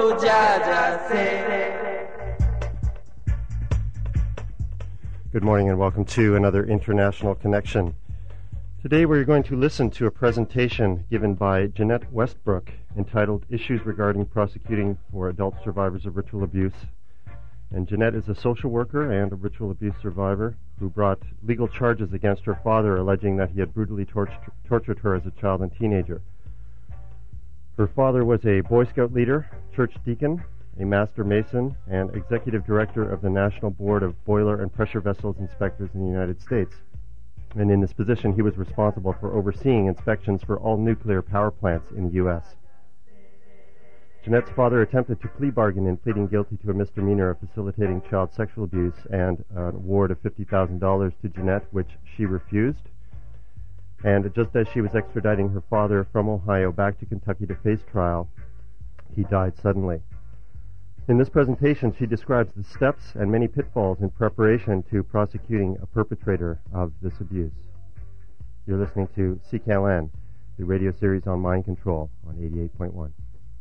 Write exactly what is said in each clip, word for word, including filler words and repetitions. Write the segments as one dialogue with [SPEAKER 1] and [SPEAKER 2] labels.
[SPEAKER 1] Good morning and welcome to another International Connection. Today we're going to listen to a presentation given by Jeanette Westbrook entitled Issues Regarding Prosecuting for Adult Survivors of Ritual Abuse. And Jeanette is a social worker and a ritual abuse survivor who brought legal charges against her father alleging that he had brutally tor- tortured her as a child and teenager. Her father was a Boy Scout leader, church deacon, a master mason, and executive director of the National Board of Boiler and Pressure Vessels Inspectors in the United States. And in this position, he was responsible for overseeing inspections for all nuclear power plants in the U S Jeanette's father attempted to plea bargain in pleading guilty to a misdemeanor of facilitating child sexual abuse and an award of fifty thousand dollars to Jeanette, which she refused. And just as she was extraditing her father from Ohio back to Kentucky to face trial, he died suddenly. In this presentation, she describes the steps and many pitfalls in preparation to prosecuting a perpetrator of this abuse. You're listening to C K L N, the radio series on mind control on eighty-eight point one.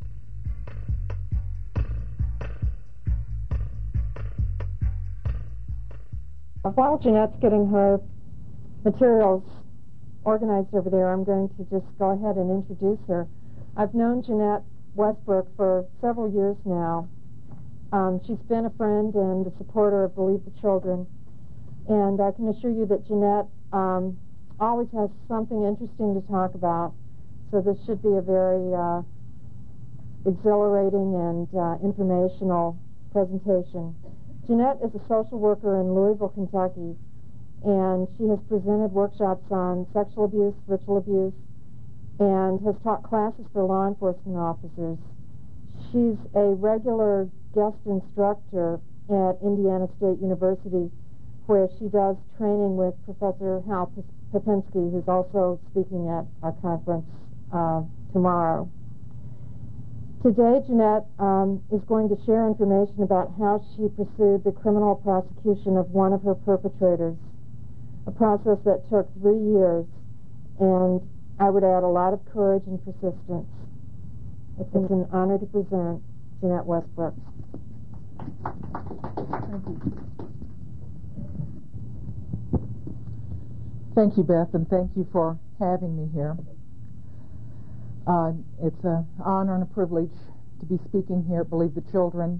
[SPEAKER 2] While Jeanette's getting her materials organized over there, I'm going to just go ahead and introduce her. I've known Jeanette Westbrook for several years now. Um, she's been a friend and a supporter of Believe the Children, and I can assure you that Jeanette um, always has something interesting to talk about, so this should be a very uh, exhilarating and uh, informational presentation. Jeanette is a social worker in Louisville, Kentucky, and she has presented workshops on sexual abuse, ritual abuse, and has taught classes for law enforcement officers. She's a regular guest instructor at Indiana State University, where she does training with Professor Hal Popinski, who's also speaking at our conference uh, tomorrow. Today, Jeanette um, is going to share information about how she pursued the criminal prosecution of one of her perpetrators, a process that took three years, and I would add a lot of courage and persistence. It's an honor to present Jeanette Westbrook.
[SPEAKER 3] Thank you. Thank you, Beth, and thank you for having me here. Uh, it's an honor and a privilege to be speaking here at Believe the Children.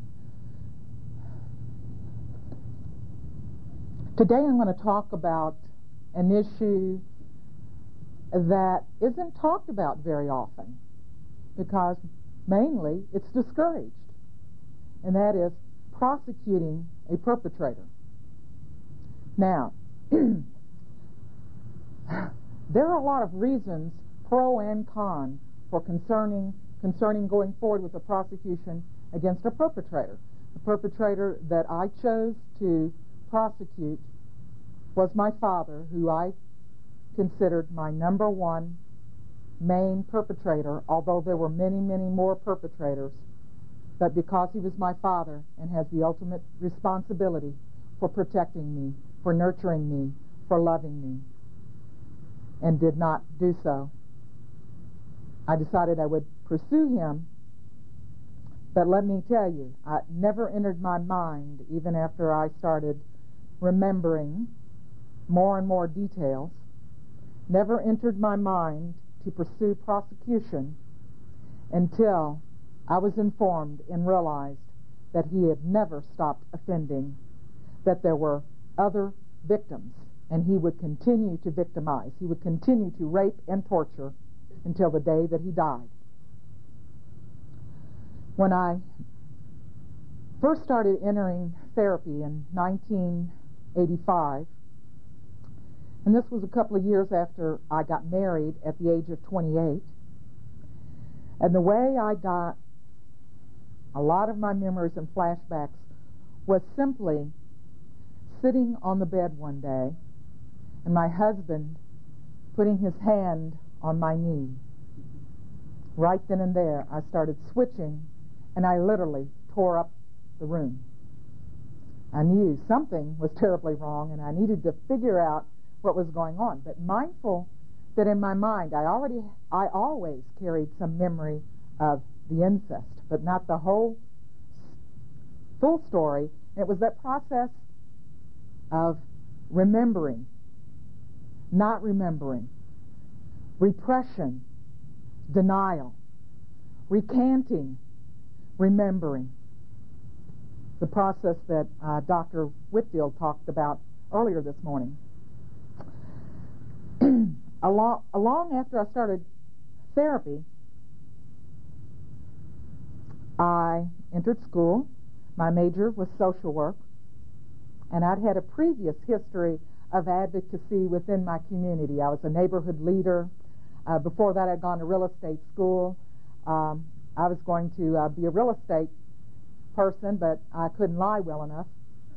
[SPEAKER 3] Today I'm going to talk about an issue that isn't talked about very often because mainly it's discouraged, and that is prosecuting a perpetrator. Now, there are a lot of reasons, pro and con, for concerning concerning going forward with a prosecution against a perpetrator. The perpetrator that I chose to prosecute was my father, who I considered my number one main perpetrator, although there were many, many more perpetrators. But because he was my father and has the ultimate responsibility for protecting me, for nurturing me, for loving me, and did not do so, I decided I would pursue him. But let me tell you, it never entered my mind, even after I started remembering more and more details, never entered my mind to pursue prosecution until I was informed and realized that he had never stopped offending, that there were other victims, and he would continue to victimize. He would continue to rape and torture until the day that he died. When I first started entering therapy in nineteen eighty-five, and this was a couple of years after I got married at the age of twenty-eight, and the way I got a lot of my memories and flashbacks was simply sitting on the bed one day and my husband putting his hand on my knee. Right then and there, I started switching, and I literally tore up the room. I knew something was terribly wrong, and I needed to figure out what was going on. But mindful that in my mind, I already, I always carried some memory of the incest, but not the whole full story. It was that process of remembering, not remembering, repression, denial, recanting, remembering. The process that uh, Doctor Whitfield talked about earlier this morning. along, along after I started therapy, I entered school. My major was social work, and I'd had a previous history of advocacy within my community. I was a neighborhood leader. Uh, before that, I'd gone to real estate school. Um, I was going to uh, be a real estate person, but I couldn't lie well enough.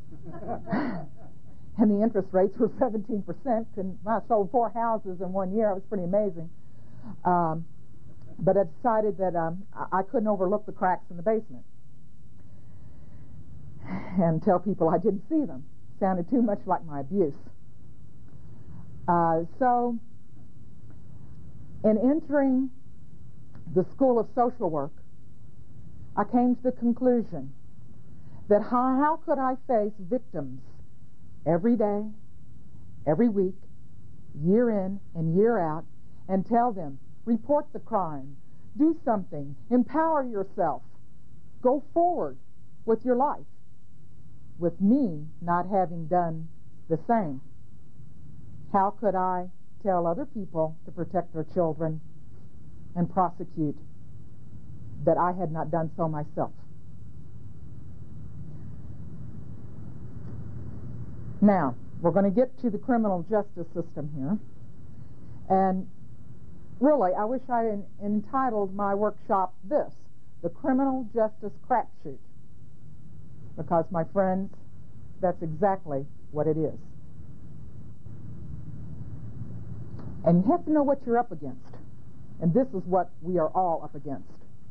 [SPEAKER 3] And the interest rates were seventeen percent. And I sold four houses in one year. It was pretty amazing. Um, but I decided that um, I couldn't overlook the cracks in the basement and tell people I didn't see them. Sounded too much like my abuse. Uh, so, in entering the School of Social Work, I came to the conclusion that how, how could I face victims every day, every week, year in and year out, and tell them, report the crime, do something, empower yourself, go forward with your life, with me not having done the same. How could I tell other people to protect their children and prosecute that I had not done so myself? Now, we're going to get to the criminal justice system here. And really, I wish I had entitled my workshop this, The Criminal Justice Crapshoot. Because, my friends, that's exactly what it is. And you have to know what you're up against. And this is what we are all up against.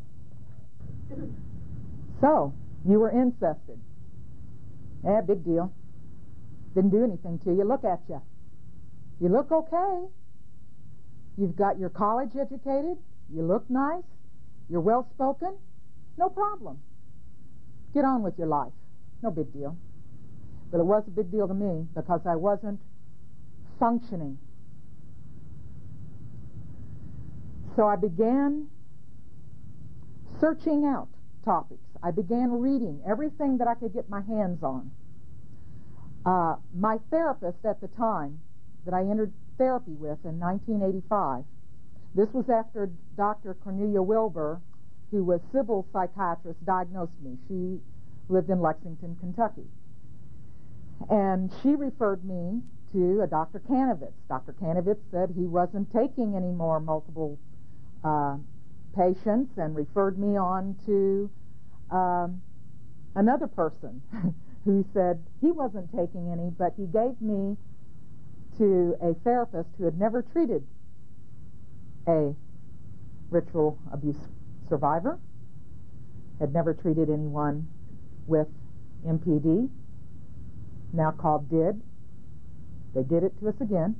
[SPEAKER 3] So, you were incested. Eh, big deal. Didn't do anything to you. Look at you. You look okay. You've got your college educated. You look nice. You're well-spoken. No problem. Get on with your life. No big deal. But it was a big deal to me because I wasn't functioning. So I began searching out topics. I began reading everything that I could get my hands on. Uh, my therapist at the time that I entered therapy with in nineteen eighty-five, this was after Doctor Cornelia Wilbur, who was Sybil's psychiatrist, diagnosed me. She lived in Lexington, Kentucky. And she referred me to a Doctor Kanovitz. Doctor Kanovitz said he wasn't taking any more multiple uh, patients and referred me on to um, another person who said he wasn't taking any, but he gave me to a therapist who had never treated a ritual abuse survivor, had never treated anyone with M P D, now called D I D. They did it to us again.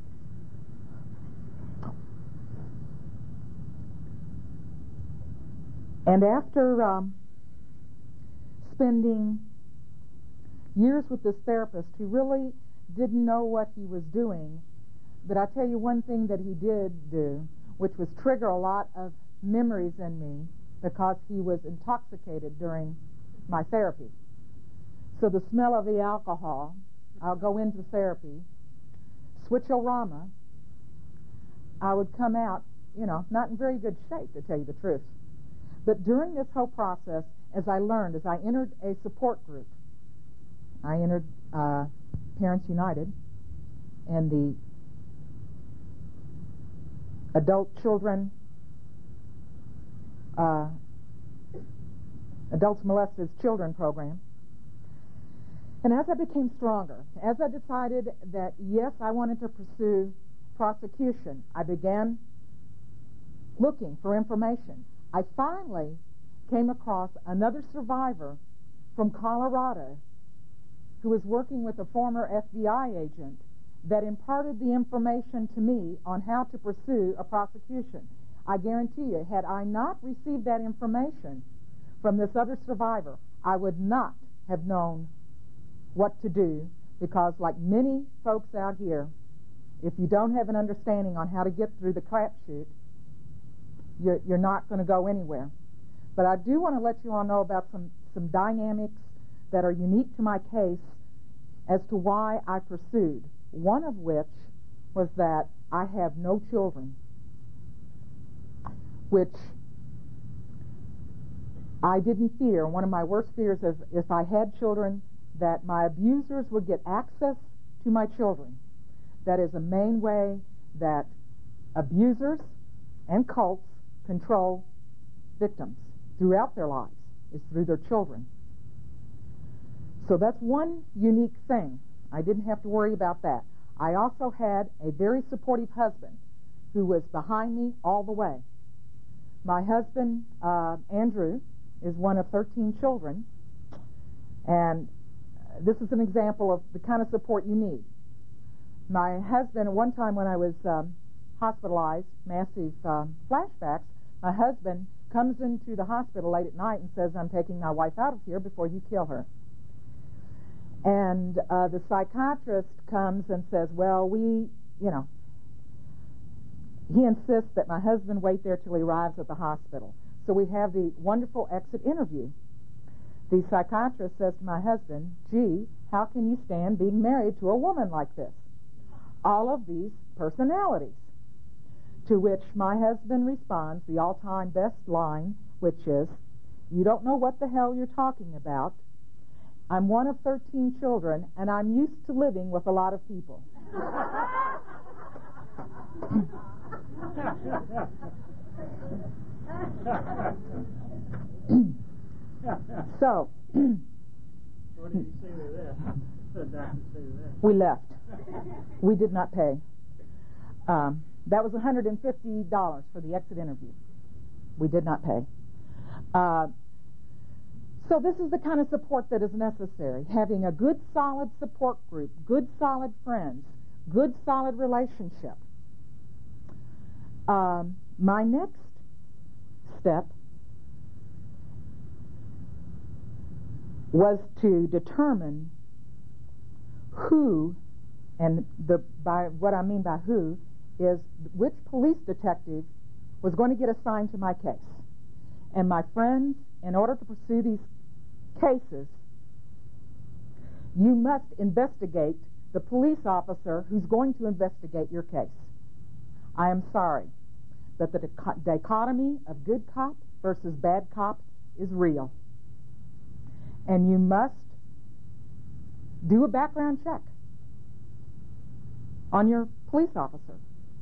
[SPEAKER 3] And after um, spending years with this therapist who really didn't know what he was doing, but I tell you one thing that he did do, which was trigger a lot of memories in me because he was intoxicated during my therapy. So the smell of the alcohol, I'll go into therapy, switch-o-rama, I would come out, you know, not in very good shape, to tell you the truth. But during this whole process, as I learned, as I entered a support group, I entered uh, Parents United and the Adult Children, uh, Adults Molested Children program. And as I became stronger, as I decided that, yes, I wanted to pursue prosecution, I began looking for information. I finally came across another survivor from Colorado who was working with a former F B I agent that imparted the information to me on how to pursue a prosecution. I guarantee you, had I not received that information from this other survivor, I would not have known what to do, because like many folks out here, if you don't have an understanding on how to get through the crapshoot, you're, you're not going to go anywhere. But I do want to let you all know about some, some dynamics that are unique to my case as to why I pursued, one of which was that I have no children, which I didn't fear. One of my worst fears is if I had children, that my abusers would get access to my children. That is a main way that abusers and cults control victims throughout their lives, is through their children. So that's one unique thing. I didn't have to worry about that. I also had a very supportive husband who was behind me all the way. My husband, uh, Andrew, is one of thirteen children, and this is an example of the kind of support you need. My husband, at one time when I was um, hospitalized, massive um, flashbacks, my husband comes into the hospital late at night and says, "I'm taking my wife out of here before you kill her." And uh, the psychiatrist comes and says, well, we, you know, he insists that my husband wait there till he arrives at the hospital. So we have the wonderful exit interview. The psychiatrist says to my husband, "Gee, how can you stand being married to a woman like this? All of these personalities." To which my husband responds, the all-time best line, which is, "You don't know what the hell you're talking about. I'm one of thirteen children, and I'm used to living with a lot of people." So,
[SPEAKER 4] what did you say to that? What did the doctor say to that?
[SPEAKER 3] We left. We did not pay. Um, that was one hundred fifty dollars for the exit interview. We did not pay. Uh, so this is the kind of support that is necessary. Having a good, solid support group, good, solid friends, good, solid relationship. Um, my next step was to determine who, and the by what I mean by who is which police detective was going to get assigned to my case. And my friends, in order to pursue these cases, you must investigate the police officer who's going to investigate your case. I am sorry, but the dichotomy of good cop versus bad cop is real. And you must do a background check on your police officer.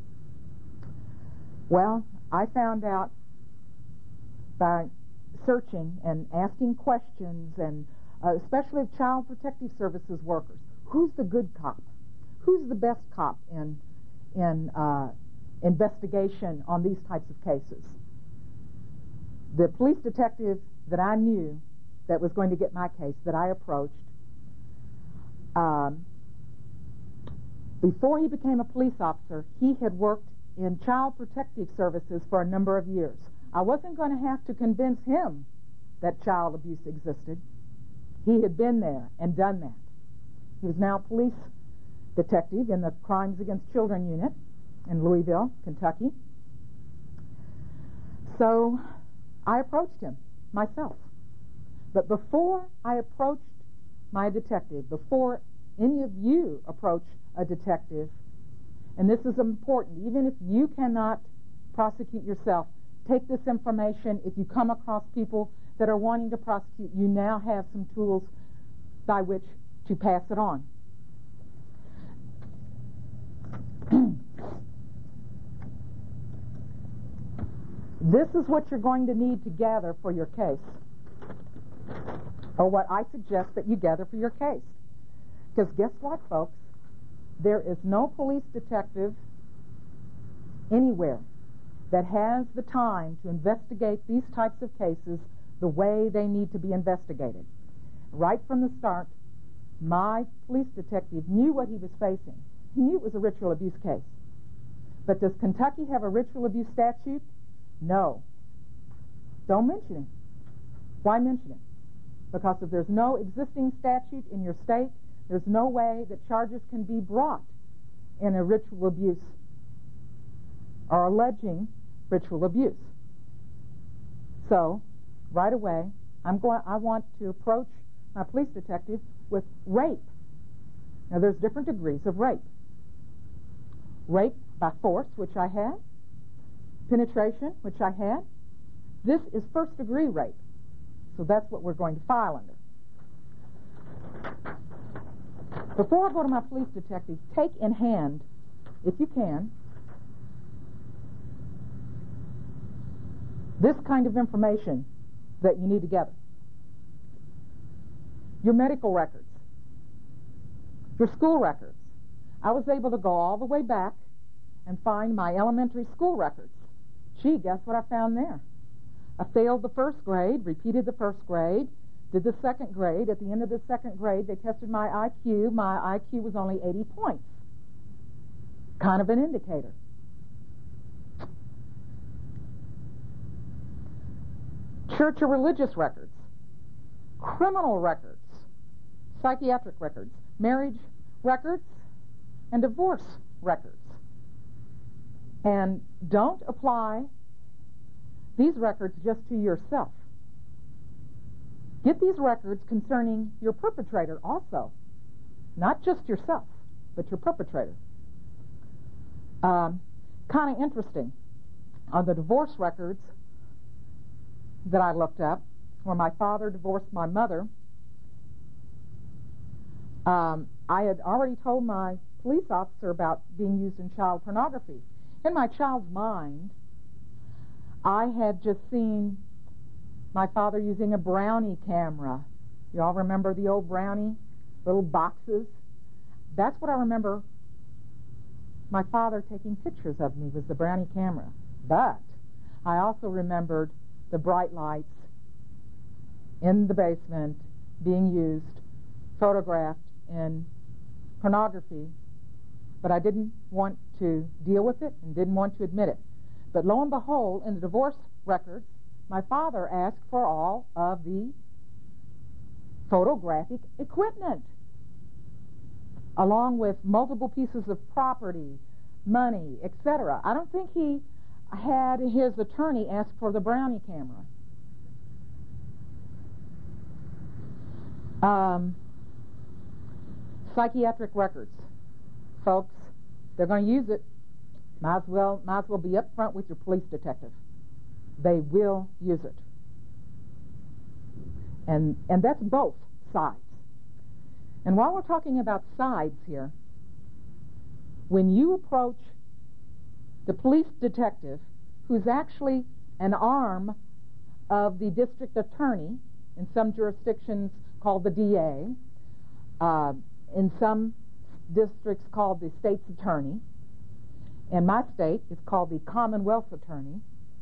[SPEAKER 3] Well, I found out by searching and asking questions, and uh, especially of Child Protective Services workers, who's the good cop? Who's the best cop in in uh, investigation on these types of cases? The police detective that I knew that was going to get my case, that I approached, um, before he became a police officer, he had worked in Child Protective Services for a number of years. I wasn't going to have to convince him that child abuse existed. He had been there and done that. He was now a police detective in the Crimes Against Children unit in Louisville, Kentucky. So I approached him myself. But before I approached my detective, before any of you approach a detective, and this is important, even if you cannot prosecute yourself, take this information. If you come across people that are wanting to prosecute, you now have some tools by which to pass it on. This is what you're going to need to gather for your case, or what I suggest that you gather for your case. Because guess what, folks? There is no police detective anywhere that has the time to investigate these types of cases the way they need to be investigated. Right from the start, my police detective knew what he was facing. He knew it was a ritual abuse case. But does Kentucky have a ritual abuse statute? No. Don't mention it. Why mention it? Because if there's no existing statute in your state, there's no way that charges can be brought in a ritual abuse or alleging ritual abuse. So, right away, I'm going. I want to approach my police detective with rape. Now, there's different degrees of rape. Rape by force, which I had. Penetration, which I had. This is first-degree rape. So that's what we're going to file under. Before I go to my police detective, take in hand, if you can, this kind of information that you need to gather. Your medical records, your school records. I was able to go all the way back and find my elementary school records. Gee, guess what I found there? I failed the first grade, repeated the first grade, did the second grade. At the end of the second grade, they tested my I Q. My I Q was only eighty points. Kind of an indicator. Church or religious records, criminal records, psychiatric records, marriage records, and divorce records. And don't apply these records just to yourself. Get these records concerning your perpetrator also. Not just yourself, but your perpetrator. Um, kind of interesting. On the divorce records that I looked up, where my father divorced my mother, um, I had already told my police officer about being used in child pornography. In my child's mind, I had just seen my father using a Brownie camera. You all remember the old Brownie, little boxes? That's what I remember my father taking pictures of me, was the Brownie camera. But I also remembered the bright lights in the basement being used, photographed in pornography, but I didn't want to deal with it and didn't want to admit it. But lo and behold, in the divorce records, my father asked for all of the photographic equipment, along with multiple pieces of property, money, et cetera. I don't think he had his attorney ask for the Brownie camera. Um, psychiatric records. Folks, they're going to use it. Might as well, might as well be up front with your police detective. They will use it. And, and that's both sides. And while we're talking about sides here, when you approach the police detective, who's actually an arm of the district attorney, in some jurisdictions called the D A, uh, in some districts called the state's attorney, in my state it's called the Commonwealth's attorney.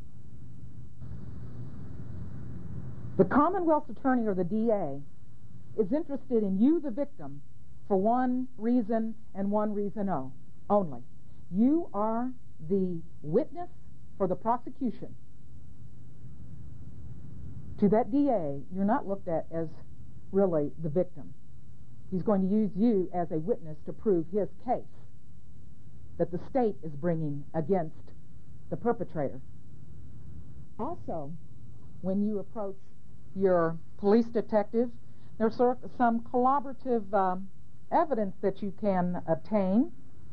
[SPEAKER 3] The Commonwealth's attorney, or the D A, is interested in you, the victim, for one reason and one reason only. You are the witness for the prosecution. To that D A, you're not looked at as really the victim. He's going to use you as a witness to prove his case that the state is bringing against the perpetrator. Also, when you approach your police detective, there's some collaborative um, evidence that you can obtain.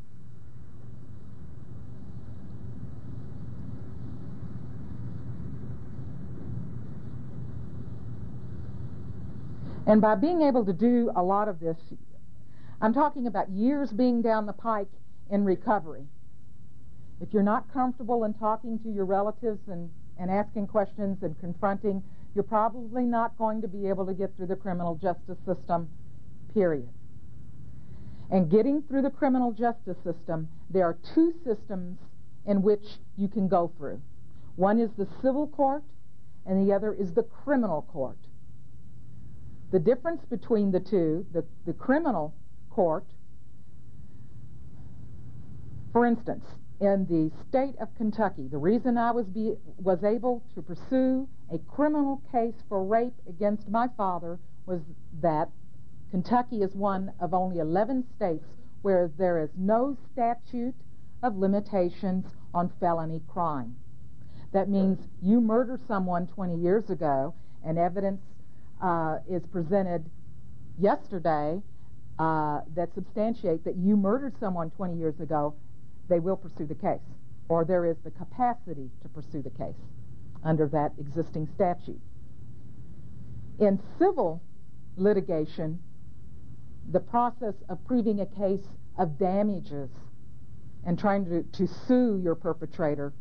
[SPEAKER 3] And by being able to do a lot of this, I'm talking about years being down the pike in recovery. If you're not comfortable in talking to your relatives and, and asking questions and confronting, you're probably not going to be able to get through the criminal justice system, period. And getting through the criminal justice system, there are two systems in which you can go through. One is the civil court, and the other is the criminal court. The difference between the two, the, the criminal court, for instance, in the state of Kentucky, the reason I was be, was able to pursue a criminal case for rape against my father was that Kentucky is one of only eleven states where there is no statute of limitations on felony crime. That means you murder someone twenty years ago and evidence uh, is presented yesterday uh, that substantiate that you murdered someone twenty years ago, they will pursue the case, or there is the capacity to pursue the case under that existing statute. In civil litigation, the process of proving a case of damages and trying to, to sue your perpetrator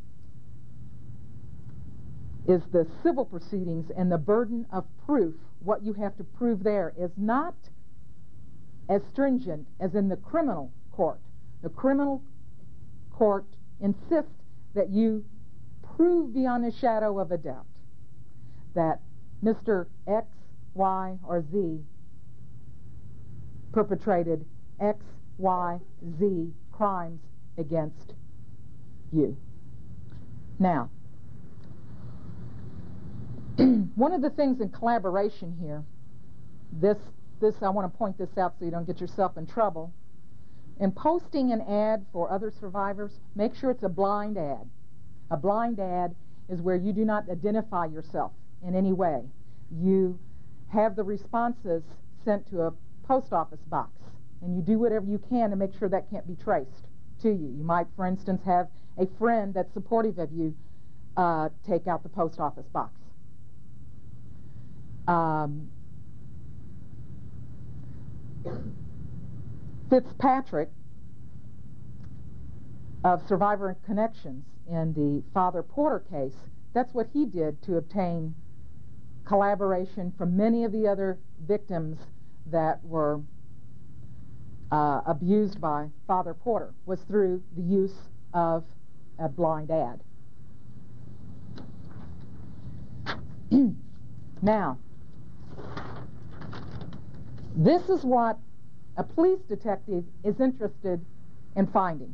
[SPEAKER 3] is the civil proceedings, and the burden of proof, what you have to prove there, is not as stringent as in the criminal court. The criminal court insists that you prove beyond a shadow of a doubt that Mister X, Y, or Z perpetrated X, Y, Z crimes against you. Now, one of the things in collaboration here, this, this I want to point this out so you don't get yourself in trouble. In posting an ad for other survivors, make sure it's a blind ad. A blind ad is where you do not identify yourself in any way. You have the responses sent to a post office box, and you do whatever you can to make sure that can't be traced to you. You might, for instance, have a friend that's supportive of you uh, take out the post office box. Um, Fitzpatrick of Survivor Connections in the Father Porter case, that's what he did to obtain collaboration from many of the other victims that were uh, abused by Father Porter, was through the use of a blind ad. Now, this is what a police detective is interested in finding.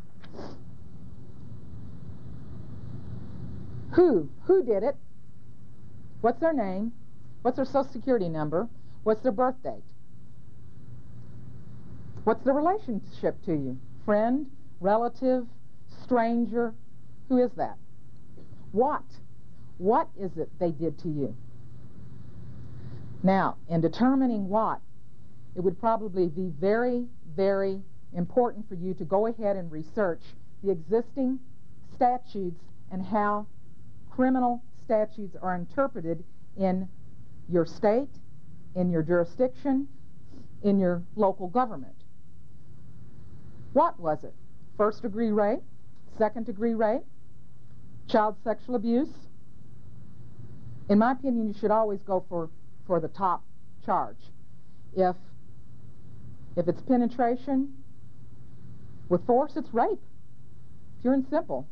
[SPEAKER 3] Who? Who did it? What's their name? What's their social security number? What's their birth date? What's their relationship to you? Friend? Relative? Stranger? Who is that? What? What is it they did to you? Now, in determining what, it would probably be very, very important for you to go ahead and research the existing statutes and how criminal statutes are interpreted in your state, in your jurisdiction, in your local government. What was it? First degree rape? Second degree rape? Child sexual abuse? In my opinion, you should always go for, for the top charge. If, if it's penetration with force, it's rape. Pure and simple.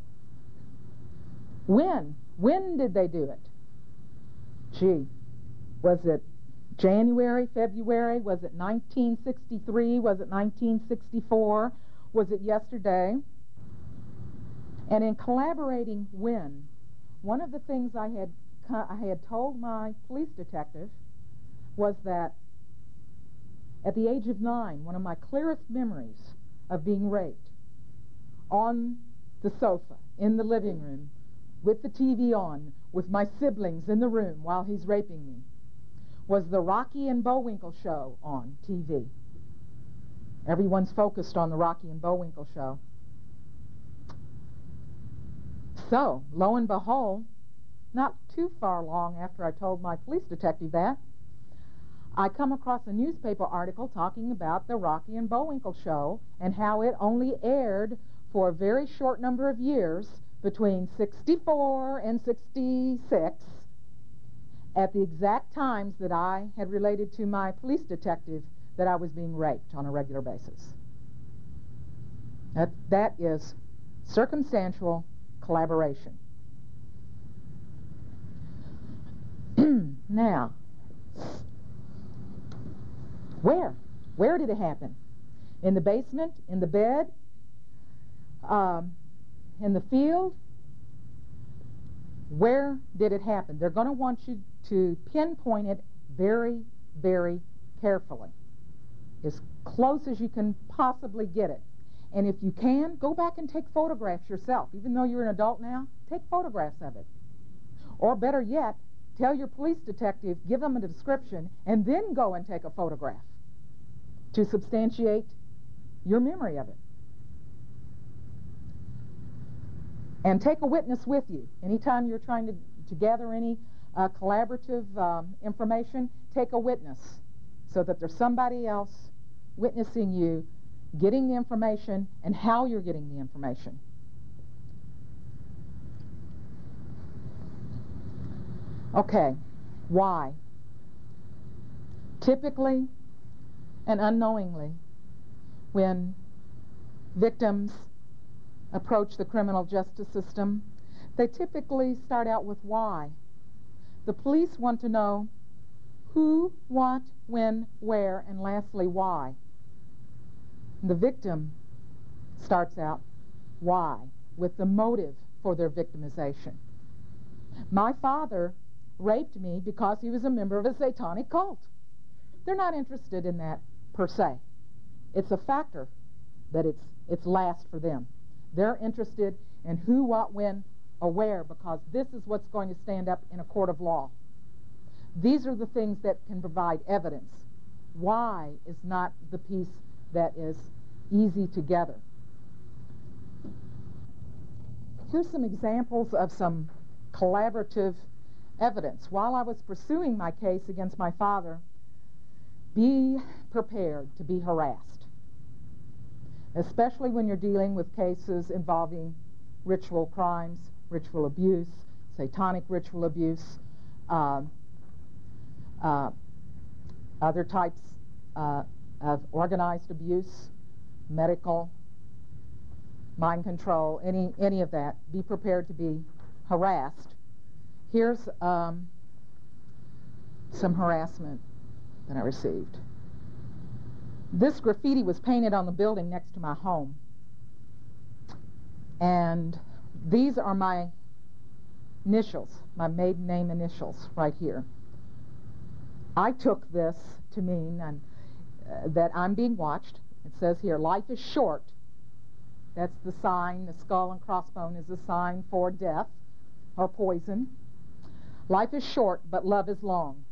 [SPEAKER 3] When? When did they do it? Gee, was it January, February? Was it nineteen sixty-three? Was it nineteen sixty-four? Was it yesterday? And in collaborating when, one of the things I had I had told my police detective was that at the age of nine, one of my clearest memories of being raped on the sofa in the living room with the T V on, with my siblings in the room while he's raping me, was the Rocky and Bullwinkle show on T V. Everyone's focused on the Rocky and Bullwinkle show. So, lo and behold, not too far long after I told my police detective that, I come across a newspaper article talking about the Rocky and Bullwinkle show and how it only aired for a very short number of years between sixty-four and sixty-six at the exact times that I had related to my police detective that I was being raped on a regular basis. That, that is circumstantial collaboration. Now, where? Where did it happen? In the basement? In the bed? Um, in the field? Where did it happen? They're going to want you to pinpoint it very, very carefully, as close as you can possibly get it. And if you can, go back and take photographs yourself. Even though you're an adult now, take photographs of it. Or better yet, tell your police detective, give them a description, and then go and take a photograph to substantiate your memory of it. And take a witness with you. Anytime you're trying to, to gather any uh, collaborative um, information, take a witness so that there's somebody else witnessing you getting the information and how you're getting the information. Okay, why? Typically and unknowingly, when victims approach the criminal justice system, they typically start out with why. The police want to know who, what, when, where, and lastly, why. The victim starts out why, with the motive for their victimization. My father raped me because he was a member of a satanic cult. They're not interested in that per se. It's a factor that it's it's last for them. They're interested in who, what, when, or where, because this is what's going to stand up in a court of law. These are the things that can provide evidence. Why is not the piece that is easy to gather. Here's some examples of some collaborative evidence. While I was pursuing my case against my father, be prepared to be harassed, especially when you're dealing with cases involving ritual crimes, ritual abuse, satanic ritual abuse, uh, uh, other types uh, of organized abuse, medical, mind control, any any of that. Be prepared to be harassed. Here's um, some harassment that I received. This graffiti was painted on the building next to my home. And these are my initials, my maiden name initials right here. I took this to mean and, uh, that I'm being watched. It says here, life is short. That's the sign. The skull and crossbone is a sign for death or poison. Life is short, but love is long.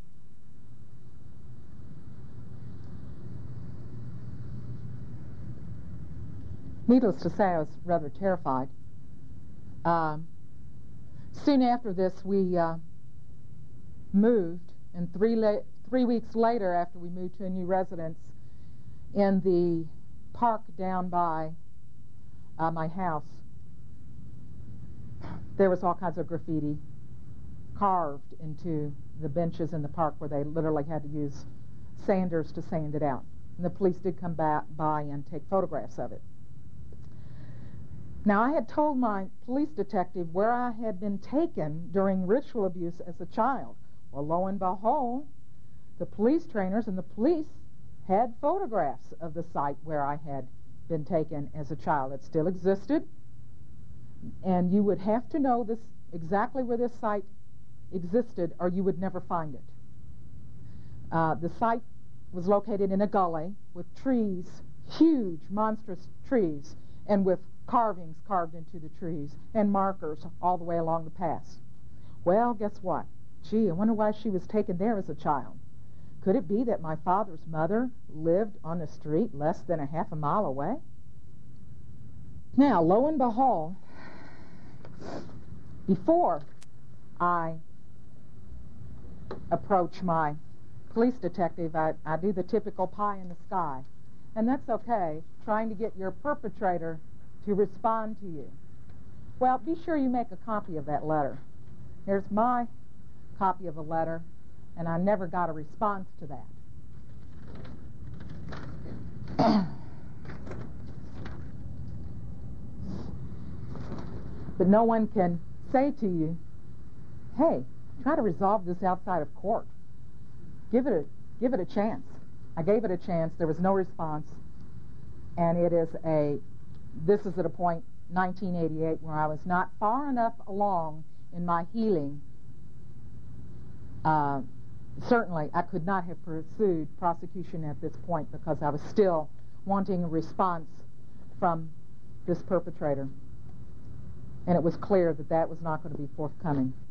[SPEAKER 3] Needless to say, I was rather terrified. Um, soon after this, we uh, moved, and three, la- three weeks later, after we moved to a new residence, in the park down by uh, my house, there was all kinds of graffiti carved into the benches in the park where they literally had to use sanders to sand it out. And the police did come back by and take photographs of it. Now, I had told my police detective where I had been taken during ritual abuse as a child. Well, lo and behold, the police trainers and the police had photographs of the site where I had been taken as a child. It still existed, and you would have to know this exactly where this site existed, or you would never find it. Uh, the site was located in a gully with trees, huge, monstrous trees, and with carvings carved into the trees and markers all the way along the paths. Well, guess what? Gee, I wonder why she was taken there as a child. Could it be that my father's mother lived on the street less than a half a mile away? Now, lo and behold, before I approach my police detective, I, I do the typical pie in the sky. And that's okay, trying to get your perpetrator to respond to you. Well, be sure you make a copy of that letter. Here's my copy of a letter, and I never got a response to that. But no one can say to you, hey, try to resolve this outside of court. Give it a, give it a chance. I gave it a chance. There was no response. And it is a, this is at a point nineteen eighty-eight, where I was not far enough along in my healing, uh, certainly I could not have pursued prosecution at this point because I was still wanting a response from this perpetrator. And it was clear that that was not going to be forthcoming.